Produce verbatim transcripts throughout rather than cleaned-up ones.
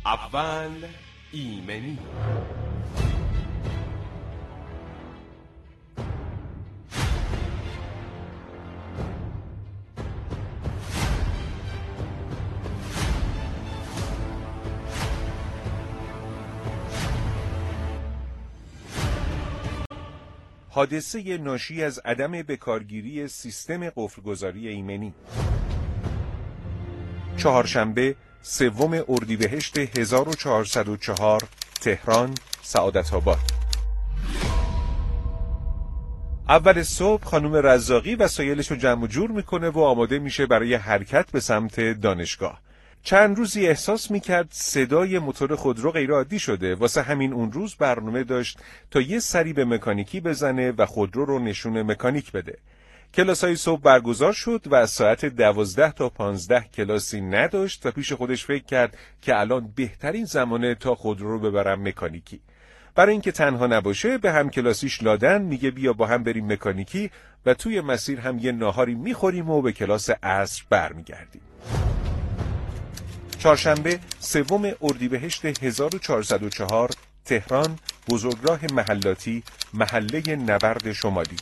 اول ایمنی. حادثه ناشی از عدم بکارگیری سیستم قفلگذاری ایمنی. چهارشنبه سوم اردیبهشت هزار و چهارصد و چهار، تهران، سعادت‌آباد. اول صبح خانم رزاقی وسایلش رو جمع و جور میکنه و آماده میشه برای حرکت به سمت دانشگاه. چند روزی احساس میکرد صدای موتور خودرو غیرعادی شده، واسه همین اون روز برنامه داشت تا یه سری به مکانیکی بزنه و خودرو رو نشون مکانیک بده. کلاسای صبح برگزار شد و از ساعت دوازده تا پانزده کلاسی نداشت و پیش خودش فکر کرد که الان بهترین زمانه تا خودرو رو ببرم مکانیکی. برای اینکه تنها نباشه به هم کلاسیش لادن میگه بیا با هم بریم مکانیکی و توی مسیر هم یه ناهاری میخوریم و به کلاس عصر برمیگردیم. چهارشنبه سوم اردیبهشت هزار و چهارصد و چهار، تهران، بزرگراه محلاتی، محله نبرد شمالی.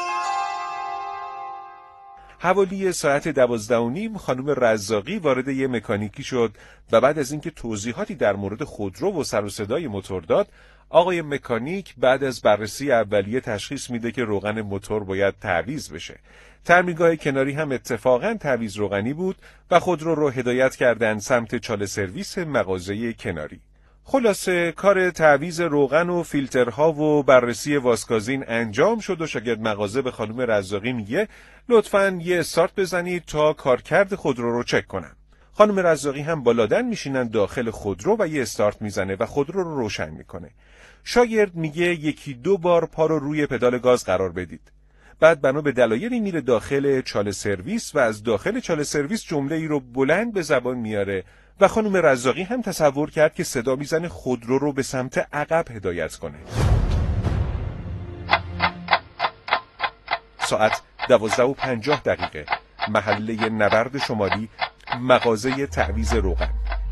حوالی ساعت دوازده و نیم خانم رزاقی وارد یه مکانیکی شد و بعد از اینکه توضیحاتی در مورد خودرو و سر و صدای موتور داد، آقای مکانیک بعد از بررسی اولیه تشخیص میده که روغن موتور باید تعویض بشه. تعمیرگاه کناری هم اتفاقاً تعویض روغنی بود و خودرو رو هدایت کردن سمت چاله سرویس مغازه کناری. خلاصه کار تعویض روغن و فیلترها و بررسی واسکازین انجام شد و شاگرد مغازه به خانم رزاقی میگه لطفاً یه استارت بزنید تا کارکرد خودرو رو چک کنم. خانم رزاقی هم بالادن میشینن داخل خودرو و یه استارت میزنه و خودرو رو روشن میکنه. شاگرد میگه یکی دو بار پا رو روی پدال گاز قرار بدید. بعد بنا به دلایلی میره داخل چاله سرویس و از داخل چاله سرویس جمله ای رو بلند به زبان میاره و خانم رزاقی هم تصور کرد که صدا میزنه خودرو رو به سمت عقب هدایت کنه. ساعت دوازده و پنجاه دقیقه، محله نبرد شمالی، مغازه تعویض روغن.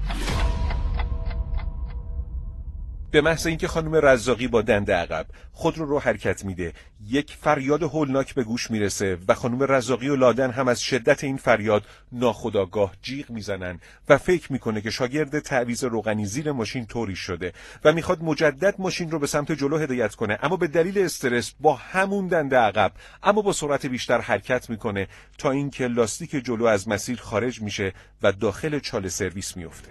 به محض اینکه خانم رزاقی با دنده عقب خودرو رو حرکت میده، یک فریاد هولناک به گوش میرسه و خانم رزاقی و لادن هم از شدت این فریاد ناخودآگاه جیغ میزنن و فکر میکنه که شاگرد تعویض روغنی زیر ماشین طوری شده و میخواد مجدد ماشین رو به سمت جلو هدایت کنه، اما به دلیل استرس با همون دنده عقب اما با سرعت بیشتر حرکت میکنه تا اینکه لاستیک جلو از مسیر خارج میشه و داخل چاله سرویس میفته.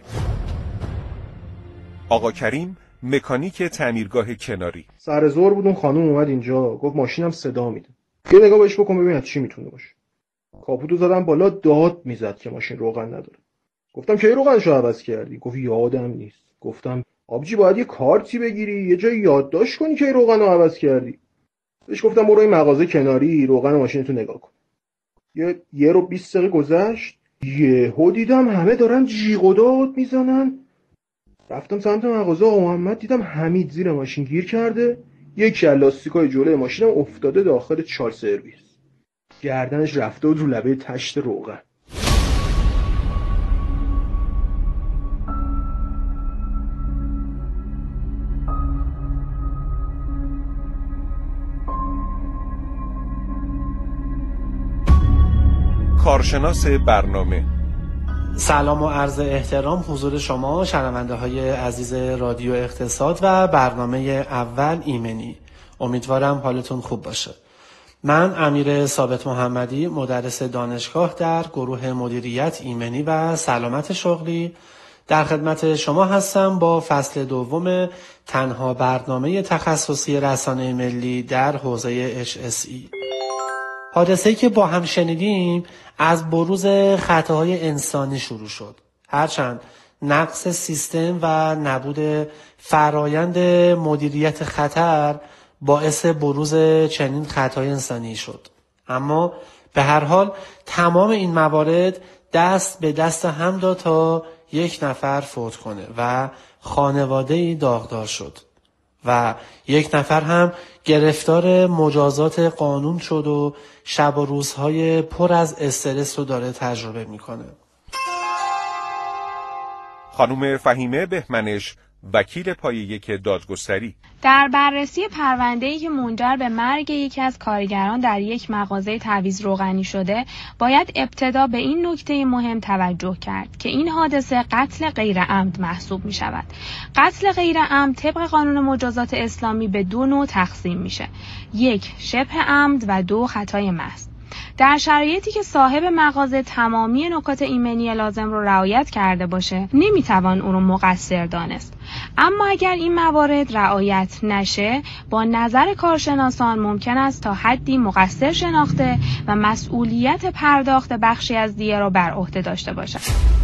آقا کریم، مکانیک تعمیرگاه کناری. سر ظهر بود اون خانم اومد اینجا، گفت ماشینم صدا میده. یه نگاه بهش بکن ببین چی میتونه باشه. کاپوتو زدم بالا، داد میزد که ماشین روغن نداره. گفتم کی روغنشو عوض کردی؟ گفت یادم نیست. گفتم آبجی باید یه کارتی بگیری، یه جای یادداشت کنی کی روغنو عوض کردی. بهش گفتم برو این مغازه کناری روغن ماشینتو نگاه کن. یه یه رو بیست دقیقه گذشت، یهو دیدم همه دارن جیغ و داد میزنن. رفتم سمت مغازه آقا محمد، دیدم حمید زیر ماشین گیر کرده، یک لاستیکای جلوی ماشینم افتاده داخل چال سرویس، گردنش رفته بود رو لبه تشت روغن. کارشناس برنامه. سلام و عرض احترام حضور شما شنونده های عزیز رادیو اقتصاد و برنامه اول ایمنی. امیدوارم حالتون خوب باشه. من امیر ثابت محمدی، مدرس دانشگاه در گروه مدیریت ایمنی و سلامت شغلی در خدمت شما هستم با فصل دوم تنها برنامه تخصصی رسانه ملی در حوزه اچ اس ای. حادثه‌ای که با هم شنیدیم از بروز خطاهای انسانی شروع شد. هرچند نقص سیستم و نبود فرایند مدیریت خطر باعث بروز چنین خطای انسانی شد، اما به هر حال تمام این موارد دست به دست هم داد تا یک نفر فوت کنه و خانواده‌ای داغدار شد و یک نفر هم گرفتار مجازات قانون شد و شب و روزهای پر از استرس رو داره تجربه میکنه. خانم فهیمه بهمنش، وکیل پایه یک دادگستری: در بررسی پرونده‌ای که منجر به مرگ یکی از کارگران در یک مغازه تعویض روغنی شده، باید ابتدا به این نکته مهم توجه کرد که این حادثه قتل غیر عمد محسوب می شود. قتل غیر عمد طبق قانون مجازات اسلامی به دو نوع تقسیم میشه: یک، شبه عمد و دو، خطای محض. در شرایطی که صاحب مغازه تمامی نکات ایمنی لازم رو رعایت کرده باشه، نمیتوان اون رو مقصر دانست. اما اگر این موارد رعایت نشه، با نظر کارشناسان ممکن است تا حدی مقصر شناخته و مسئولیت پرداخت بخشی از دیه را بر عهده داشته باشد.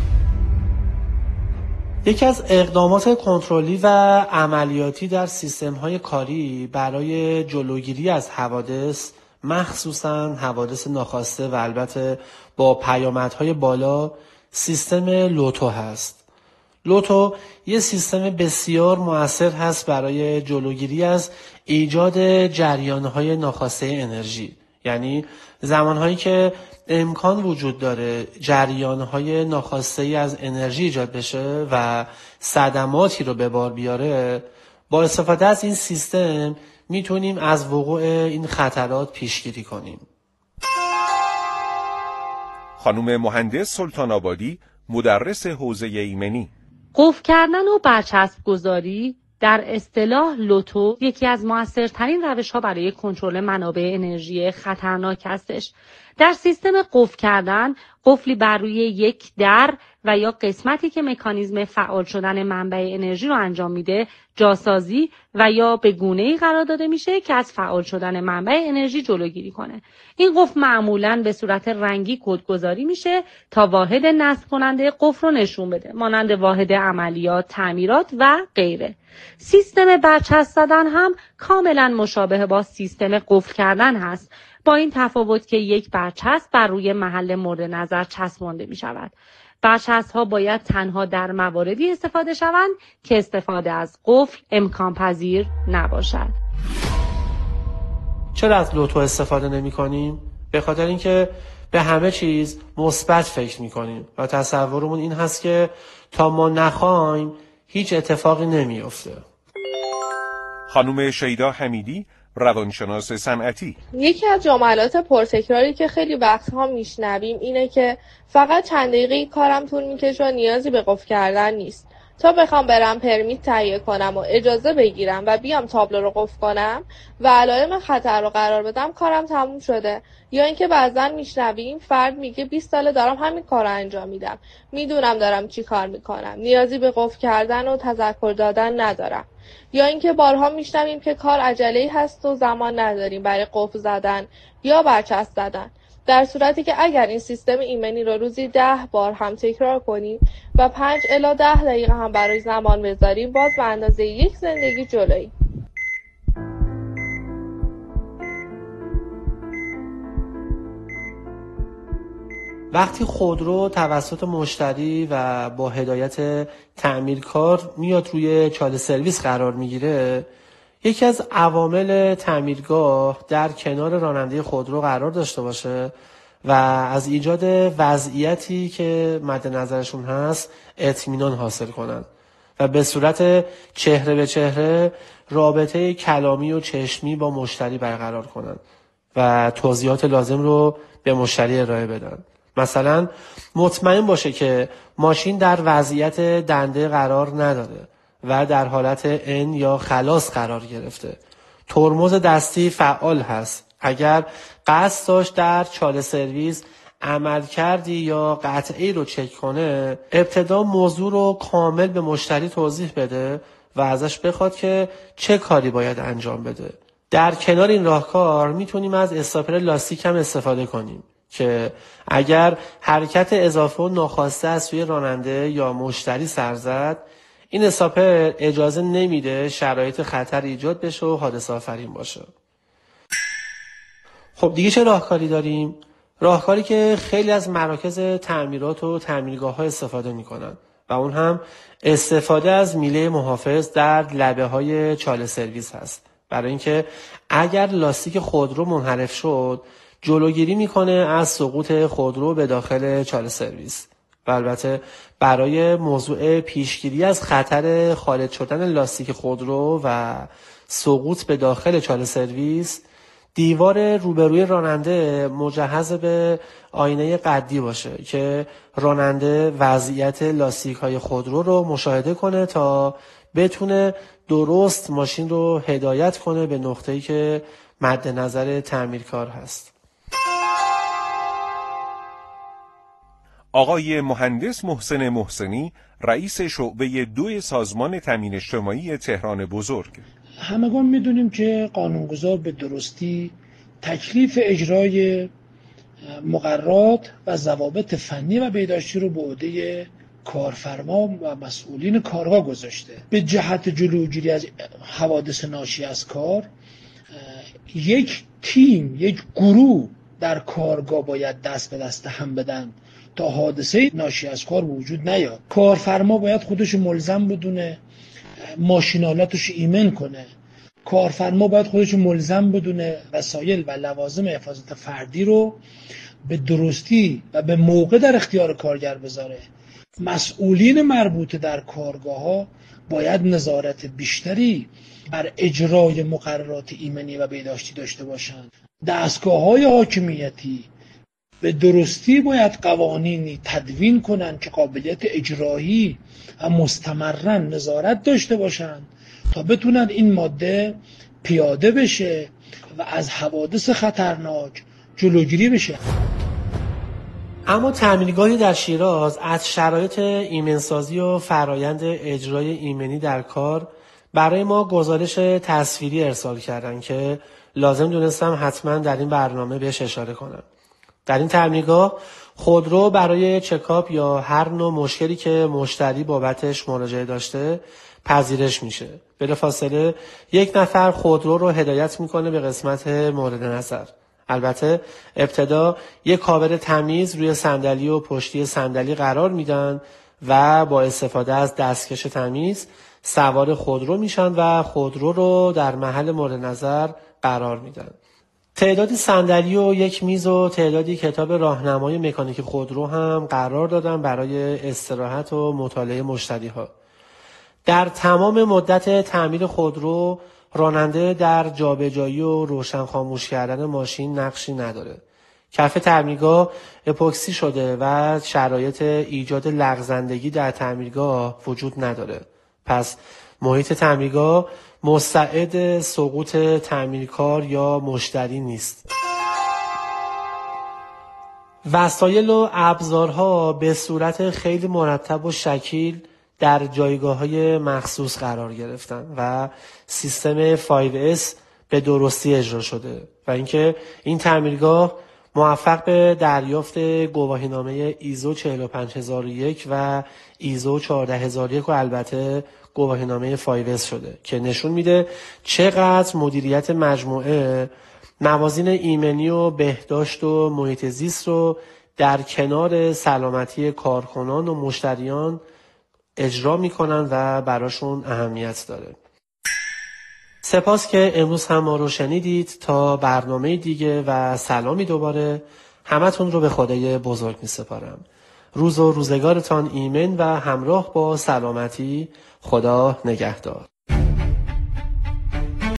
یکی از اقدامات کنترلی و عملیاتی در سیستم‌های کاری برای جلوگیری از حوادث، مخصوصاً حوادث ناخواسته و البته با پیامدهای بالا، سیستم لوتو هست. لوتو یه سیستم بسیار مؤثر هست برای جلوگیری از ایجاد جریانهای ناخواسته انرژی. یعنی زمانهایی که امکان وجود داره جریانهای ناخواسته از انرژی ایجاد بشه و صدماتی رو به بار بیاره، با استفاده از این سیستم میتونیم از وقوع این خطرات پیشگیری کنیم. خانم مهندس سلطان آبادی، مدرس حوزه ایمنی: قفل کردن و برچسب گذاری در اصطلاح لوتو یکی از موثرترین روش‌ها برای کنترل منابع انرژی خطرناک هستش. در سیستم قفل کردن، قفلی بر روی یک در و یا قسمتی که مکانیزم فعال شدن منبع انرژی رو انجام میده، جاسازی و یا به گونه‌ای قرار داده میشه که از فعال شدن منبع انرژی جلوگیری کنه. این قفل معمولاً به صورت رنگی کدگذاری میشه تا واحد نصب کننده قفل رو نشون بده، مانند واحد عملیات، تعمیرات و غیره. سیستم برچسب زدن هم کاملاً مشابه با سیستم قفل کردن هست، با این تفاوت که یک برچسب بر روی محل مورد نظر چسبانده می شود. برچسب ها باید تنها در مواردی استفاده شوند که استفاده از قفل امکان پذیر نباشد. چرا از لوتو استفاده نمی کنیم؟ به خاطر اینکه به همه چیز مثبت فکر می کنیم و تصورمون این هست که تا ما نخوایم هیچ اتفاقی نمی افته. خانم شیدا حمیدی، روانشناس صنعتی: یکی از جملات پرتکراری که خیلی وقتها میشنویم اینه که فقط چند دقیقه کارم طول میکشه و نیازی به قفل کردن نیست. تا بخوام برم پرمیت تهیه کنم و اجازه بگیرم و بیام تابلو رو قفل کنم و علائم خطر رو قرار بدم، کارم تموم شده. یا اینکه بعضا میشنویم فرد میگه بیست ساله دارم همین کار رو انجام میدم، میدونم دارم چی کار میکنم، نیازی به قفل کردن و تذکر دادن ندارم. یا اینکه بارها میشنویم که کار عجله‌ای هست و زمان نداریم برای قفل زدن یا برچسب زدن، در صورتی که اگر این سیستم ایمنی رو روزی ده بار هم تکرار کنیم و پنج الی ده دقیقه هم برای زمان بذاریم، باز به اندازه یک زندگی جلویی. وقتی خودرو توسط مشتری و با هدایت تعمیرکار میاد روی چاله سرویس قرار میگیره، یکی از عوامل تعمیرگاه در کنار راننده خودرو قرار داشته باشه و از ایجاد وضعیتی که مد نظرشون هست اطمینان حاصل کنن و به صورت چهره به چهره رابطه کلامی و چشمی با مشتری برقرار کنن و توضیحات لازم رو به مشتری ارائه بدن. مثلا مطمئن باشه که ماشین در وضعیت دنده قرار نداره و در حالت ان یا خلاص قرار گرفته. ترمز دستی فعال هست. اگر قصد داشت در چاله سرویس عمل کردی یا قطعی رو چک کنه، ابتدا موضوع رو کامل به مشتری توضیح بده و ازش بخواد که چه کاری باید انجام بده. در کنار این راهکار میتونیم از استاپر لاستیک هم استفاده کنیم که اگر حرکت اضافه و ناخواسته از سوی راننده یا مشتری سر زد، این استاپر اجازه نمیده شرایط خطر ایجاد بشه و حادثه آفرین باشه. خب دیگه چه راهکاری داریم؟ راهکاری که خیلی از مراکز تعمیرات و تعمیرگاه ها استفاده میکنن و اون هم استفاده از میله محافظ در لبه های چاله سرویس هست، برای اینکه اگر لاستیک خودرو منحرف شد جلوگیری میکنه از سقوط خودرو به داخل چاله سرویس. و و البته برای موضوع پیشگیری از خطر خارج شدن لاستیک خودرو و سقوط به داخل چاله سرویس، دیوار روبروی راننده مجهز به آینه قدی باشه که راننده وضعیت لاستیک های خودرو رو مشاهده کنه تا بتونه درست ماشین رو هدایت کنه به نقطه‌ای که مد نظر تعمیرکار هست. آقای مهندس محسن محسنی، رئیس شعبه دو سازمان تامین اجتماعی تهران بزرگ: همگان میدونیم که قانونگذار به درستی تکلیف اجرای مقررات و ضوابط فنی و بهداشتی رو به عهده کارفرما و مسئولین کارگاه گذاشته. به جهت جلوگیری از حوادث ناشی از کار، یک تیم، یک گروه در کارگاه باید دست به دست هم بدن تا حادثه ناشی از کار وجود نیاد. کارفرما باید خودش ملزم بدونه ماشینالاتش ایمن کنه. کارفرما باید خودش ملزم بدونه وسایل و لوازم حفاظت فردی رو به درستی و به موقع در اختیار کارگر بذاره. مسئولین مربوطه در کارگاه ها باید نظارت بیشتری بر اجرای مقررات ایمنی و بهداشتی داشته باشند. دستگاه های حاکمیتی به درستی باید قوانینی تدوین کنند که قابلیت اجرایی و مستمرا نظارت داشته باشند تا بتونن این ماده پیاده بشه و از حوادث خطرناک جلوگیری بشه. اما تعمیرگاهی در شیراز از شرایط ایمنسازی و فرایند اجرای ایمنی در کار برای ما گزارش تصویری ارسال کردن که لازم دونستم حتما در این برنامه بهش اشاره کنم. در این تعمیرگاه خودرو برای چکاپ یا هر نوع مشکلی که مشتری بابتش مراجعه داشته پذیرش میشه. بلافاصله یک نفر خودرو رو هدایت میکنه به قسمت مورد نظر. البته ابتدا یک کاور تمیز روی صندلی و پشتی صندلی قرار میدن و با استفاده از دستکش تمیز سوار خودرو میشن و خودرو رو در محل مورد نظر قرار میدن. تعدادی صندلی و یک میز و تعدادی کتاب راهنمای مکانیک خودرو هم قرار دادن برای استراحت و مطالعه مشتری‌ها. در تمام مدت تعمیر خودرو راننده در جابجایی و روشن خاموش کردن ماشین نقشی نداره. کف تعمیرگاه اپوکسی شده و شرایط ایجاد لغزندگی در تعمیرگاه وجود نداره. پس محیط تعمیرگاه مستعد سقوط تعمیرکار یا مشتری نیست. وسایل و ابزارها به صورت خیلی مرتب و شکیل در جایگاه‌های مخصوص قرار گرفتن و سیستم فایو اس به درستی اجرا شده و اینکه این تعمیرگاه موفق به دریافت گواهینامه ایزو چهل و پنج هزار و یک و ایزو چهارده هزار و یک و البته گواهینامه فایو اس شده که نشون میده چقدر مدیریت مجموعه موازین ایمنی و بهداشت و محیط زیست رو در کنار سلامتی کارکنان و مشتریان اجرا میکنن و براشون اهمیت داره. سپاس که امروز هم ما رو شنیدید. تا برنامه دیگه و سلامی دوباره، همتون رو به خدای بزرگ می سپارم. روز و روزگارتان ایمن و همراه با سلامتی. خدا نگهدار.